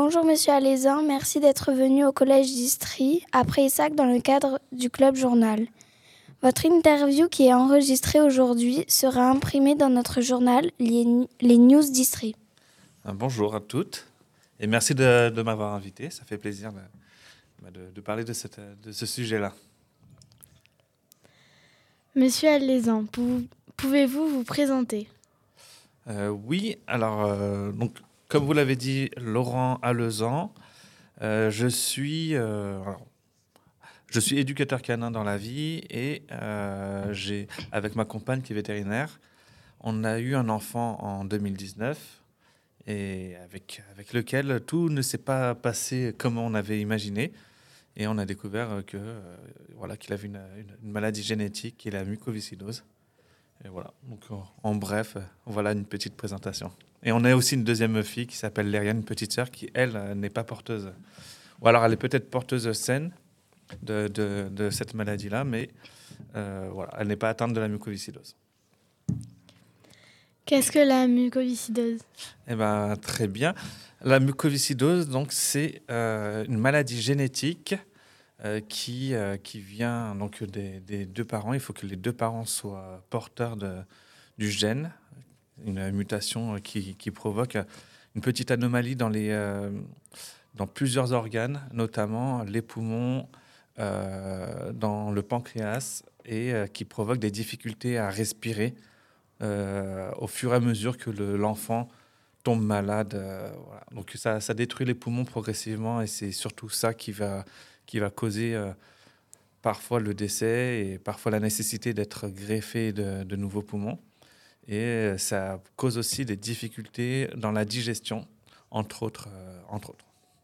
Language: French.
Bonjour Monsieur Alezin, merci d'être venu au Collège d'Istrie à Prayssac dans le cadre du Club Journal. Votre interview qui est enregistrée aujourd'hui sera imprimée dans notre journal, les News d'Istrie. Bonjour à toutes et merci de m'avoir invité. Ça fait plaisir de parler de ce sujet-là. Monsieur Alezin, pouvez-vous vous présenter ? Oui, alors, donc, comme vous l'avez dit, Laurent Alezan, je suis éducateur canin dans la vie et avec ma compagne qui est vétérinaire, on a eu un enfant en 2019 et avec lequel tout ne s'est pas passé comme on avait imaginé. Et on a découvert qu'il avait une maladie génétique qui est la mucoviscidose. Et voilà, donc en bref, voilà une petite présentation. Et on a aussi une deuxième fille qui s'appelle Lauriane, une petite sœur qui, elle, n'est pas porteuse. Ou alors elle est peut-être porteuse saine de cette maladie-là, mais elle n'est pas atteinte de la mucoviscidose. Qu'est-ce que la mucoviscidose ? Eh ben, très bien. La mucoviscidose, donc, c'est une maladie génétique qui vient donc des deux parents. Il faut que les deux parents soient porteurs du gène, une mutation qui provoque une petite anomalie dans plusieurs organes, notamment les poumons, dans le pancréas, et qui provoque des difficultés à respirer au fur et à mesure que l'enfant tombe malade. Voilà. Donc ça détruit les poumons progressivement et c'est surtout ça qui va causer parfois le décès et parfois la nécessité d'être greffé de nouveaux poumons. Et ça cause aussi des difficultés dans la digestion, entre autres.